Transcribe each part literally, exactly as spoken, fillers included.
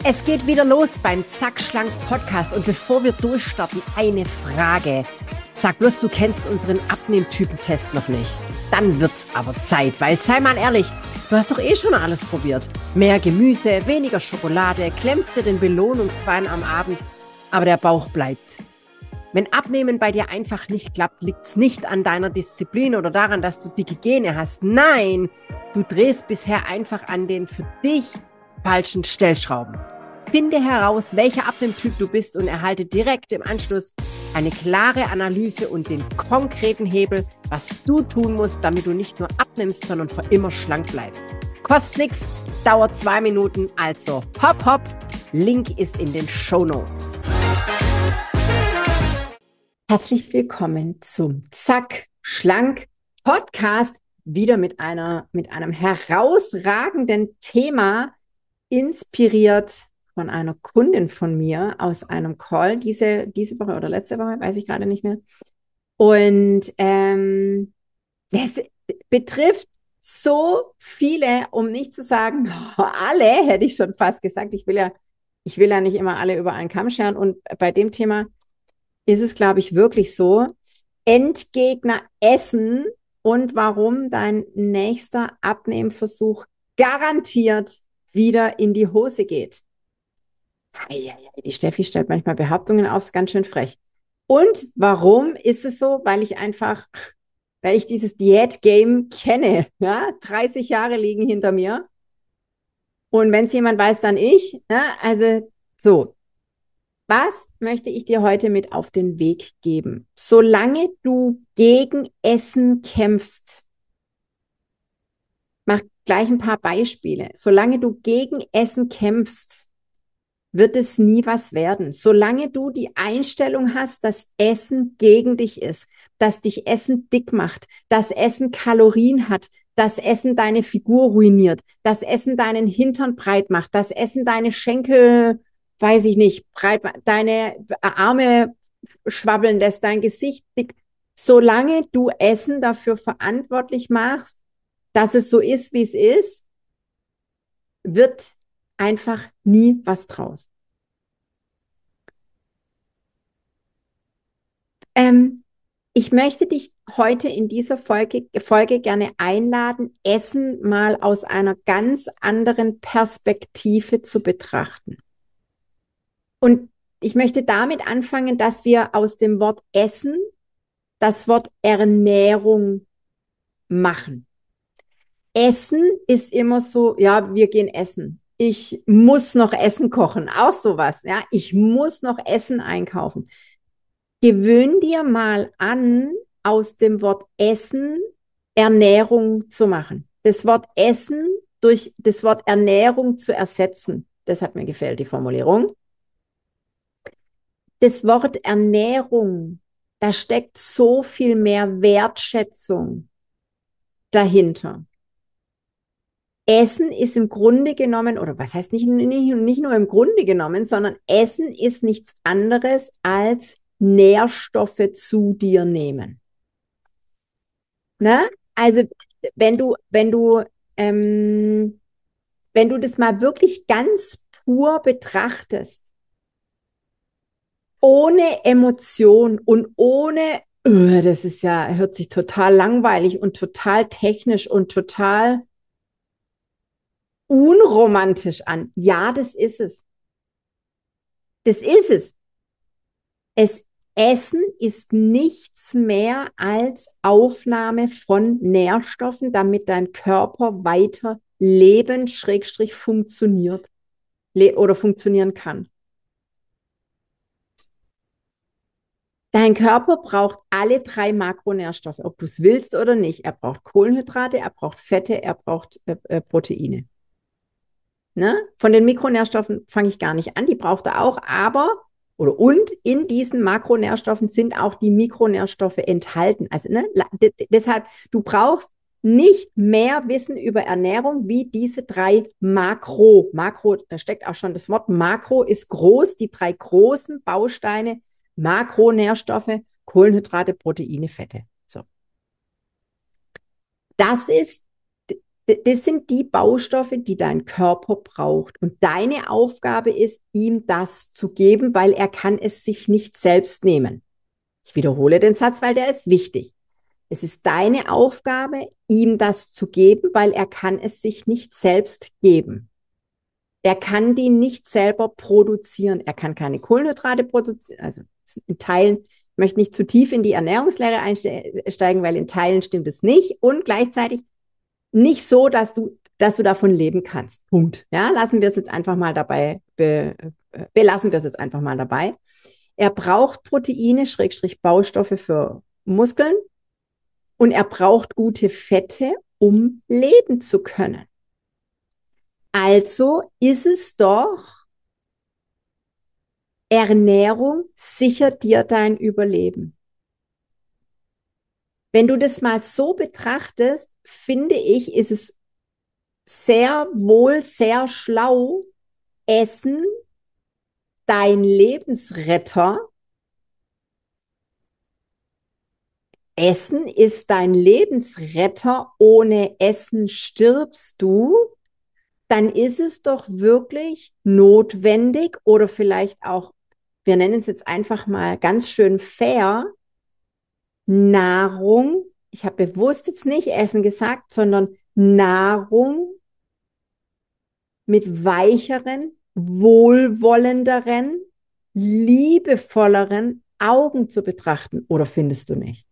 Es geht wieder los beim Zack Schlank Podcast und bevor wir durchstarten, eine Frage. Sag bloß, du kennst unseren Abnehmtypentest noch nicht. Dann wird's aber Zeit, weil, sei mal ehrlich, du hast doch eh schon alles probiert. Mehr Gemüse, weniger Schokolade, klemmst dir den Belohnungswein am Abend, aber der Bauch bleibt. Wenn Abnehmen bei dir einfach nicht klappt, liegt's nicht an deiner Disziplin oder daran, dass du dicke Gene hast. Nein, du drehst bisher einfach an den für dich falschen Stellschrauben. Finde heraus, welcher Abnehmtyp du bist und erhalte direkt im Anschluss eine klare Analyse und den konkreten Hebel, was du tun musst, damit du nicht nur abnimmst, sondern für immer schlank bleibst. Kostet nichts, dauert zwei Minuten, also hopp hopp, Link ist in den Shownotes. Herzlich willkommen zum Zack Schlank Podcast, wieder mit einer mit einem herausragenden Thema, inspiriert von einer Kundin von mir aus einem Call diese, diese Woche oder letzte Woche, weiß ich gerade nicht mehr. Und ähm, das betrifft so viele, um nicht zu sagen alle, hätte ich schon fast gesagt. Ich will ja, ich will ja nicht immer alle über einen Kamm scheren. Und bei dem Thema ist es, glaube ich, wirklich so. Endgegner essen und warum dein nächster Abnehmversuch garantiert wieder in die Hose geht. Die Steffi stellt manchmal Behauptungen auf, ist ganz schön frech. Und warum ist es so? Weil ich einfach, weil ich dieses Diät-Game kenne. Ja? dreißig Jahre liegen hinter mir. Und wenn es jemand weiß, dann ich. Ja? Also so, was möchte ich dir heute mit auf den Weg geben? Solange du gegen Essen kämpfst, mach gleich ein paar Beispiele. Solange du gegen Essen kämpfst, wird es nie was werden. Solange du die Einstellung hast, dass Essen gegen dich ist, dass dich Essen dick macht, dass Essen Kalorien hat, dass Essen deine Figur ruiniert, dass Essen deinen Hintern breit macht, dass Essen deine Schenkel, weiß ich nicht, breit, deine Arme schwabbeln lässt, dein Gesicht dick. Solange du Essen dafür verantwortlich machst, dass es so ist, wie es ist, wird einfach nie was draus. Ähm, ich möchte dich heute in dieser Folge, Folge gerne einladen, Essen mal aus einer ganz anderen Perspektive zu betrachten. Und ich möchte damit anfangen, dass wir aus dem Wort Essen das Wort Ernährung machen. Essen ist immer so, ja, wir gehen essen. Ich muss noch Essen kochen, auch sowas, ja. Ich muss noch Essen einkaufen. Gewöhn dir mal an, aus dem Wort Essen Ernährung zu machen. Das Wort Essen durch das Wort Ernährung zu ersetzen. Das hat mir gefällt, die Formulierung. Das Wort Ernährung, da steckt so viel mehr Wertschätzung dahinter. Essen ist im Grunde genommen, oder was heißt nicht, nicht, nicht nur im Grunde genommen, sondern Essen ist nichts anderes als Nährstoffe zu dir nehmen. Ne? Also wenn du, wenn du, ähm, wenn du das mal wirklich ganz pur betrachtest, ohne Emotion und ohne, uh, das ist ja, hört sich total langweilig und total technisch und total unromantisch an. Ja, das ist es. Das ist es. Es Essen ist nichts mehr als Aufnahme von Nährstoffen, damit dein Körper weiter leben, Schrägstrich funktioniert le- oder funktionieren kann. Dein Körper braucht alle drei Makronährstoffe, ob du es willst oder nicht. Er braucht Kohlenhydrate, er braucht Fette, er braucht äh, äh, Proteine. Ne? Von den Mikronährstoffen fange ich gar nicht an, die braucht er auch, aber oder und in diesen Makronährstoffen sind auch die Mikronährstoffe enthalten. Also ne, deshalb, du brauchst nicht mehr Wissen über Ernährung wie diese drei Makro. Makro, da steckt auch schon das Wort Makro, ist groß, die drei großen Bausteine, Makronährstoffe, Kohlenhydrate, Proteine, Fette. So. Das ist das sind die Baustoffe, die dein Körper braucht. Und deine Aufgabe ist, ihm das zu geben, weil er kann es sich nicht selbst nehmen. Ich wiederhole den Satz, weil der ist wichtig. Es ist deine Aufgabe, ihm das zu geben, weil er kann es sich nicht selbst geben. Er kann die nicht selber produzieren. Er kann keine Kohlenhydrate produzieren. Also in Teilen, ich möchte nicht zu tief in die Ernährungslehre einsteigen, weil in Teilen stimmt es nicht. Und gleichzeitig nicht so, dass du, dass du davon leben kannst. Punkt. Ja, lassen wir es jetzt einfach mal dabei, be, belassen wir es jetzt einfach mal dabei. Er braucht Proteine, Schrägstrich Baustoffe für Muskeln und er braucht gute Fette, um leben zu können. Also ist es doch, Ernährung sichert dir dein Überleben. Wenn du das mal so betrachtest, finde ich, ist es sehr wohl, sehr schlau, Essen, dein Lebensretter. Essen ist dein Lebensretter. Ohne Essen stirbst du. Dann ist es doch wirklich notwendig oder vielleicht auch, wir nennen es jetzt einfach mal ganz schön fair, Nahrung, ich habe bewusst jetzt nicht Essen gesagt, sondern Nahrung mit weicheren, wohlwollenderen, liebevolleren Augen zu betrachten. Oder findest du nicht?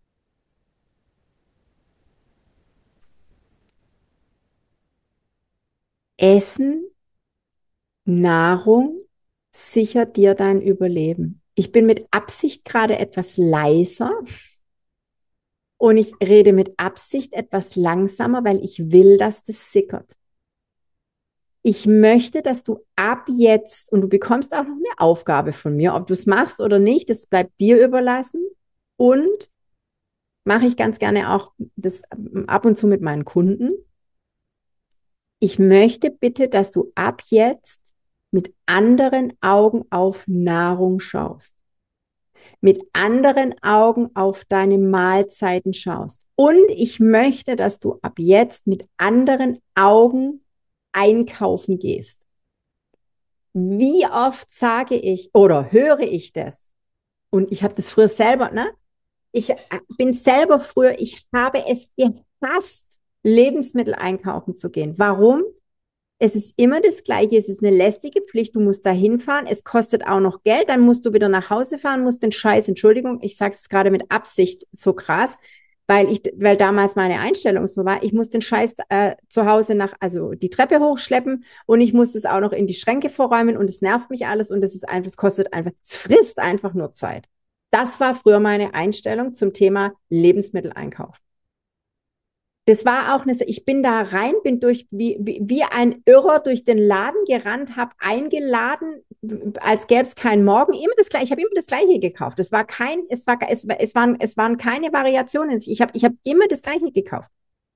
Essen, Nahrung sichert dir dein Überleben. Ich bin mit Absicht gerade etwas leiser und ich rede mit Absicht etwas langsamer, weil ich will, dass das sickert. Ich möchte, dass du ab jetzt, und du bekommst auch noch eine Aufgabe von mir, ob du es machst oder nicht, das bleibt dir überlassen. Und mache ich ganz gerne auch das ab und zu mit meinen Kunden. Ich möchte bitte, dass du ab jetzt mit anderen Augen auf Nahrung schaust, mit anderen Augen auf deine Mahlzeiten schaust. Und ich möchte, dass du ab jetzt mit anderen Augen einkaufen gehst. Wie oft sage ich oder höre ich das? Und ich habe das früher selber, ne? Ich bin selber früher, ich habe es gehasst, Lebensmittel einkaufen zu gehen. Warum? Es ist immer das Gleiche, es ist eine lästige Pflicht, du musst da hinfahren, es kostet auch noch Geld, dann musst du wieder nach Hause fahren, musst den Scheiß, Entschuldigung, ich sage es gerade mit Absicht so krass, weil ich, weil damals meine Einstellung so war, ich muss den Scheiß äh, zu Hause nach, also die Treppe hochschleppen und ich muss es auch noch in die Schränke vorräumen und es nervt mich alles und es ist einfach, es kostet einfach, es frisst einfach nur Zeit. Das war früher meine Einstellung zum Thema Lebensmitteleinkauf. Das war auch eine, ich bin da rein, bin durch, wie, wie, wie ein Irrer durch den Laden gerannt, habe eingeladen, als gäbe es keinen Morgen, immer das Gleiche, ich habe immer das Gleiche gekauft. Es war kein, es war, es, es waren, es waren keine Variationen. Ich habe, ich habe immer das Gleiche gekauft.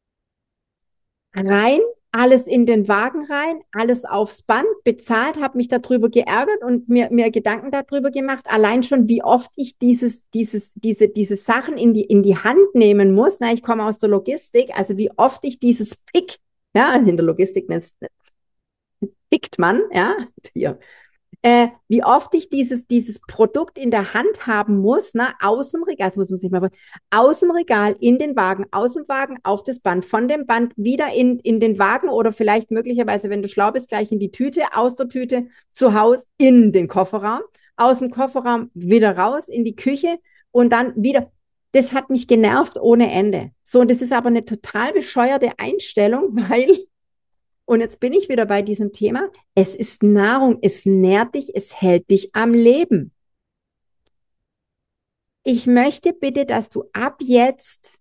Rein, alles in den Wagen rein, alles aufs Band, bezahlt, habe mich darüber geärgert und mir, mir Gedanken darüber gemacht, allein schon, wie oft ich dieses, dieses, diese, diese Sachen in die, in die Hand nehmen muss. Na, ich komme aus der Logistik, also wie oft ich dieses Pick, ja, in der Logistik nennt es, pickt man, ja, hier, äh, wie oft ich dieses, dieses Produkt in der Hand haben muss, na, aus dem Regal, das muss man sich mal, aus dem Regal in den Wagen, aus dem Wagen auf das Band, von dem Band wieder in, in den Wagen oder vielleicht möglicherweise, wenn du schlau bist, gleich in die Tüte, aus der Tüte zu Hause in den Kofferraum, aus dem Kofferraum wieder raus in die Küche und dann wieder. Das hat mich genervt ohne Ende. So, und das ist aber eine total bescheuerte Einstellung, weil und jetzt bin ich wieder bei diesem Thema. Es ist Nahrung, es nährt dich, es hält dich am Leben. Ich möchte bitte, dass du ab jetzt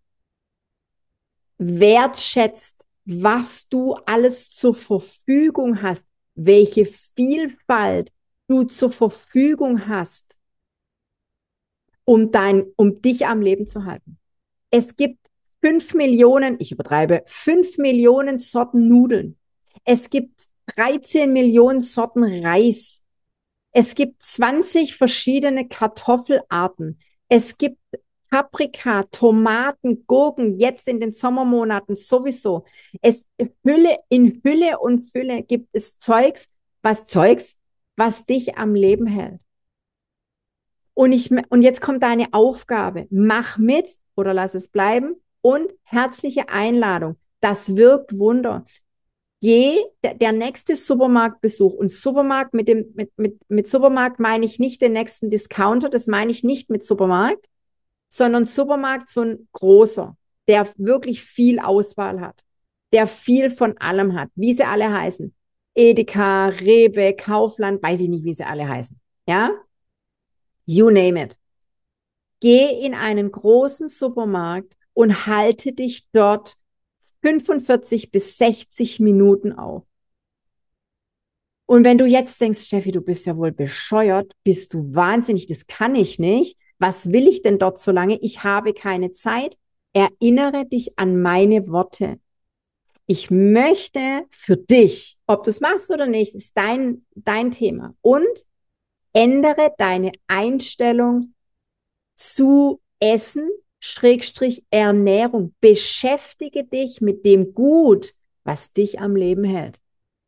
wertschätzt, was du alles zur Verfügung hast, welche Vielfalt du zur Verfügung hast, um dein, um dich am Leben zu halten. Es gibt fünf Millionen, ich übertreibe, fünf Millionen Sorten Nudeln. Es gibt dreizehn Millionen Sorten Reis. Es gibt zwanzig verschiedene Kartoffelarten. Es gibt Paprika, Tomaten, Gurken, jetzt in den Sommermonaten sowieso. Es Hülle in Hülle und Fülle gibt es Zeugs, was Zeugs, was dich am Leben hält. Und ich, und jetzt kommt deine Aufgabe. Mach mit oder lass es bleiben und herzliche Einladung. Das wirkt Wunder. Je, der, der nächste Supermarktbesuch und Supermarkt mit dem, mit, mit, mit Supermarkt meine ich nicht den nächsten Discounter, das meine ich nicht mit Supermarkt, sondern Supermarkt so ein großer, der wirklich viel Auswahl hat, der viel von allem hat, wie sie alle heißen. Edeka, Rewe, Kaufland, weiß ich nicht, wie sie alle heißen. Ja? You name it. Geh in einen großen Supermarkt und halte dich dort fünfundvierzig bis sechzig Minuten auf. Und wenn du jetzt denkst, Steffi, du bist ja wohl bescheuert, bist du wahnsinnig, das kann ich nicht. Was will ich denn dort so lange? Ich habe keine Zeit. Erinnere dich an meine Worte. Ich möchte für dich, ob du es machst oder nicht, ist dein, dein Thema. Und ändere deine Einstellung zu Essen, Schrägstrich Ernährung. Beschäftige dich mit dem Gut, was dich am Leben hält.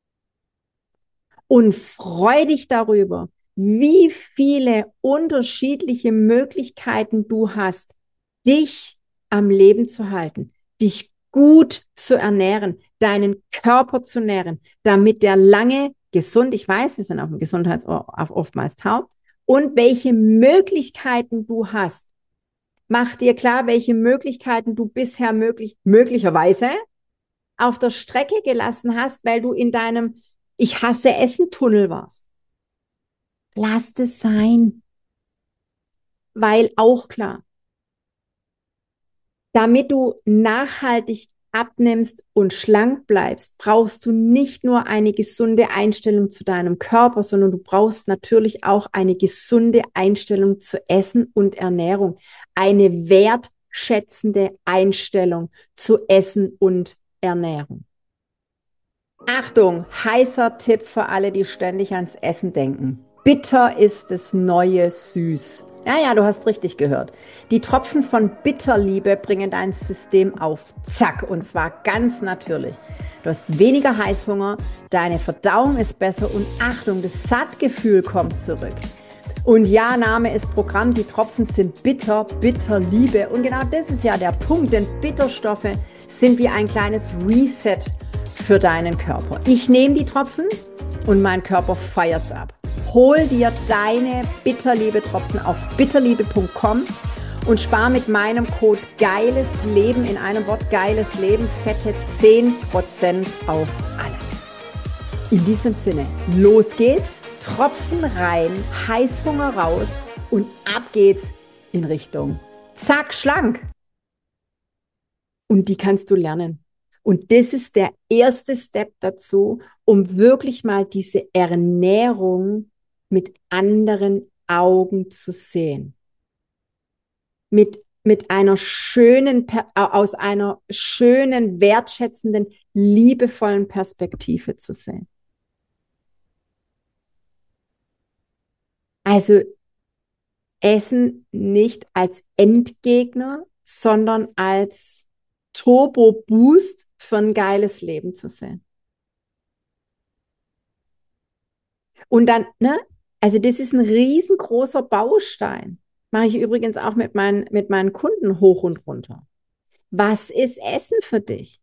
Und freu dich darüber, wie viele unterschiedliche Möglichkeiten du hast, dich am Leben zu halten, dich gut zu ernähren, deinen Körper zu nähren, damit der lange gesund, ich weiß, wir sind auf dem Gesundheitsohr oftmals taub, und welche Möglichkeiten du hast. Mach dir klar, welche Möglichkeiten du bisher möglich, möglicherweise auf der Strecke gelassen hast, weil du in deinem Ich hasse Essen-Tunnel warst. Lass es sein. Weil auch klar, damit du nachhaltig abnimmst und schlank bleibst, brauchst du nicht nur eine gesunde Einstellung zu deinem Körper, sondern du brauchst natürlich auch eine gesunde Einstellung zu Essen und Ernährung. Eine wertschätzende Einstellung zu Essen und Ernährung. Achtung, heißer Tipp für alle, die ständig ans Essen denken. Bitter ist das neue Süß. Ja, ja, du hast richtig gehört. Die Tropfen von Bitterliebe bringen dein System auf Zack, und zwar ganz natürlich. Du hast weniger Heißhunger, deine Verdauung ist besser und Achtung, das Sattgefühl kommt zurück. Und ja, Name ist Programm, die Tropfen sind bitter, Bitterliebe. Und genau das ist ja der Punkt, denn Bitterstoffe sind wie ein kleines Reset für deinen Körper. Ich nehme die Tropfen und mein Körper feiert's ab. Hol dir deine Bitterliebe-Tropfen auf bitterliebe punkt com und spar mit meinem Code Geiles Leben, in einem Wort Geiles Leben, fette zehn Prozent auf alles. In diesem Sinne, los geht's, Tropfen rein, Heißhunger raus und ab geht's in Richtung zack, schlank. Und die kannst du lernen. Und das ist der erste Step dazu, um wirklich mal diese Ernährung mit anderen Augen zu sehen. Mit, mit einer schönen, aus einer schönen, wertschätzenden, liebevollen Perspektive zu sehen. Also Essen nicht als Endgegner, sondern als Turbo-Boost für ein geiles Leben zu sehen. Und dann, ne, also das ist ein riesengroßer Baustein. Mache ich übrigens auch mit meinen, mit meinen Kunden hoch und runter. Was ist Essen für dich?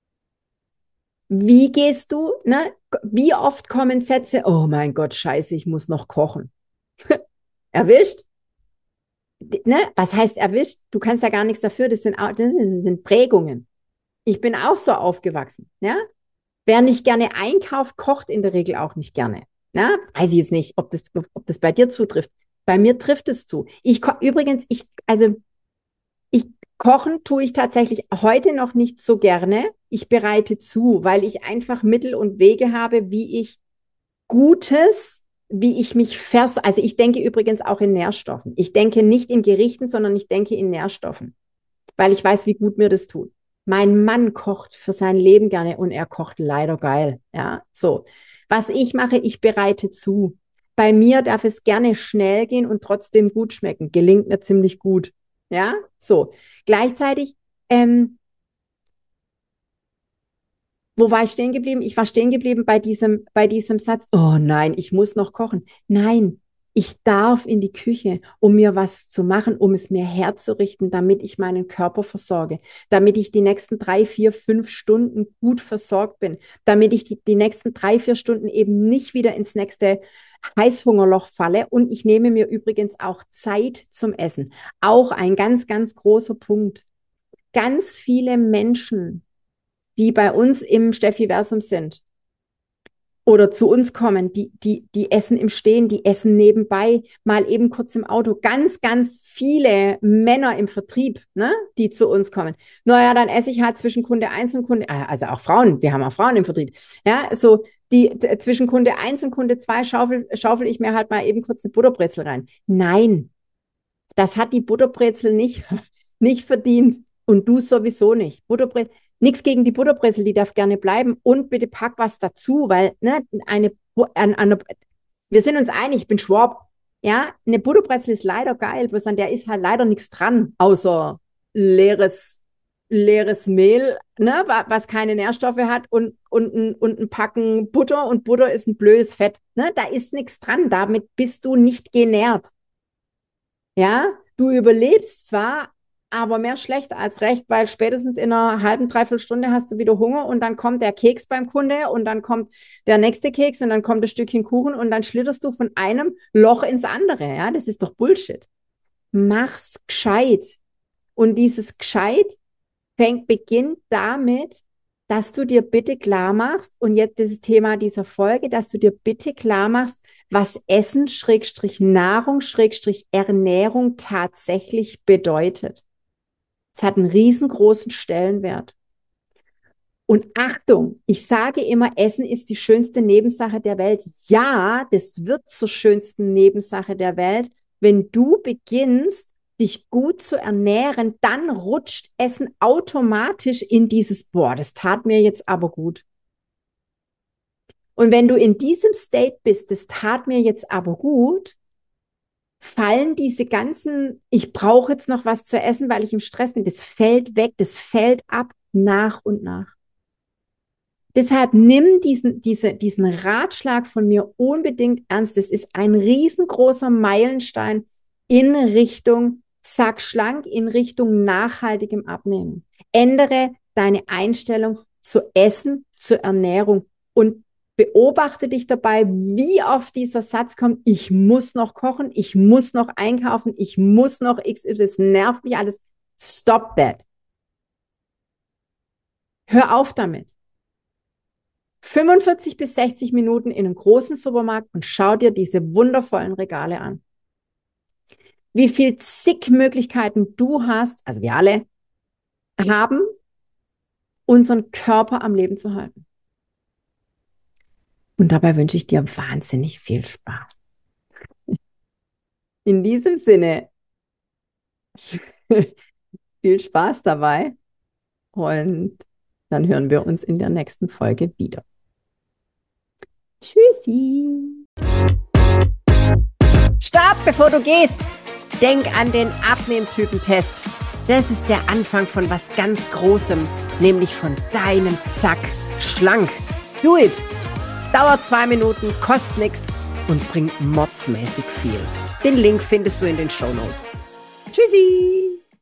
Wie gehst du, ne? Wie oft kommen Sätze, oh mein Gott, scheiße, ich muss noch kochen. Erwischt? Ne? Was heißt erwischt? Du kannst ja gar nichts dafür, das sind, das sind Prägungen. Ich bin auch so aufgewachsen. Ja? Wer nicht gerne einkauft, kocht in der Regel auch nicht gerne. Ja? Weiß ich jetzt nicht, ob das, ob das bei dir zutrifft. Bei mir trifft es zu. Ich übrigens, ich, also ich kochen tue ich tatsächlich heute noch nicht so gerne. Ich bereite zu, weil ich einfach Mittel und Wege habe, wie ich Gutes, wie ich mich vers... Also ich denke übrigens auch in Nährstoffen. Ich denke nicht in Gerichten, sondern ich denke in Nährstoffen, weil ich weiß, wie gut mir das tut. Mein Mann kocht für sein Leben gerne und er kocht leider geil. Ja, so. Was ich mache, ich bereite zu. Bei mir darf es gerne schnell gehen und trotzdem gut schmecken. Gelingt mir ziemlich gut. Ja, so. Gleichzeitig, ähm, wo war ich stehen geblieben? Ich war stehen geblieben bei diesem, bei diesem Satz, oh nein, ich muss noch kochen. Nein, ich darf in die Küche, um mir was zu machen, um es mir herzurichten, damit ich meinen Körper versorge, damit ich die nächsten drei, vier, fünf Stunden gut versorgt bin, damit ich die, die nächsten drei, vier Stunden eben nicht wieder ins nächste Heißhungerloch falle. Und ich nehme mir übrigens auch Zeit zum Essen. Auch ein ganz, ganz großer Punkt. Ganz viele Menschen, die bei uns im Steffiversum sind oder zu uns kommen, die, die, die essen im Stehen, die essen nebenbei, mal eben kurz im Auto. Ganz, ganz viele Männer im Vertrieb, ne, die zu uns kommen. Naja, dann esse ich halt zwischen Kunde eins und Kunde, also auch Frauen, wir haben auch Frauen im Vertrieb. Ja, so die zwischen Kunde eins und Kunde zwei schaufel, schaufel ich mir halt mal eben kurz eine Butterbrezel rein. Nein, das hat die Butterbrezel nicht, nicht verdient. Und du sowieso nicht. Butterbrezel, nichts gegen die Butterbrezel, die darf gerne bleiben. Und bitte pack was dazu, weil ne, eine, eine, eine, wir sind uns einig, ich bin Schwab. Ja, eine Butterbrezel ist leider geil, bloß an der ist halt leider nichts dran, außer leeres, leeres Mehl, ne, was keine Nährstoffe hat und, und, ein, und ein Packen Butter. Und Butter ist ein blödes Fett. Ne, da ist nichts dran. Damit bist du nicht genährt. Ja, du überlebst zwar, aber mehr schlecht als recht, weil spätestens in einer halben, dreiviertel Stunde hast du wieder Hunger und dann kommt der Keks beim Kunde und dann kommt der nächste Keks und dann kommt das Stückchen Kuchen und dann schlitterst du von einem Loch ins andere. Ja, das ist doch Bullshit. Mach's gescheit. Und dieses gescheit fängt, beginnt damit, dass du dir bitte klar machst, und jetzt das Thema dieser Folge, dass du dir bitte klar machst, was Essen, Schrägstrich Nahrung, Schrägstrich Ernährung tatsächlich bedeutet. Es hat einen riesengroßen Stellenwert. Und Achtung, ich sage immer, Essen ist die schönste Nebensache der Welt. Ja, das wird zur schönsten Nebensache der Welt. Wenn du beginnst, dich gut zu ernähren, dann rutscht Essen automatisch in dieses, boah, das tat mir jetzt aber gut. Und wenn du in diesem State bist, das tat mir jetzt aber gut, fallen diese ganzen, ich brauche jetzt noch was zu essen, weil ich im Stress bin, das fällt weg, das fällt ab nach und nach. Deshalb nimm diesen, diese, diesen Ratschlag von mir unbedingt ernst. Das ist ein riesengroßer Meilenstein in Richtung zack, schlank, in Richtung nachhaltigem Abnehmen. Ändere deine Einstellung zu Essen, zur Ernährung und beobachte dich dabei, wie oft dieser Satz kommt, ich muss noch kochen, ich muss noch einkaufen, ich muss noch X Y, das nervt mich alles. Stop that. Hör auf damit. fünfundvierzig bis sechzig Minuten in einem großen Supermarkt und schau dir diese wundervollen Regale an. Wie viel zig Möglichkeiten du hast, also wir alle haben, unseren Körper am Leben zu halten. Und dabei wünsche ich dir wahnsinnig viel Spaß. In diesem Sinne, viel Spaß dabei und dann hören wir uns in der nächsten Folge wieder. Tschüssi. Stopp, bevor du gehst. Denk an den Abnehmtypentest. Das ist der Anfang von was ganz Großem, nämlich von deinem Zack schlank. Do it. Dauert zwei Minuten, kostet nichts und bringt mordsmäßig viel. Den Link findest du in den Shownotes. Tschüssi.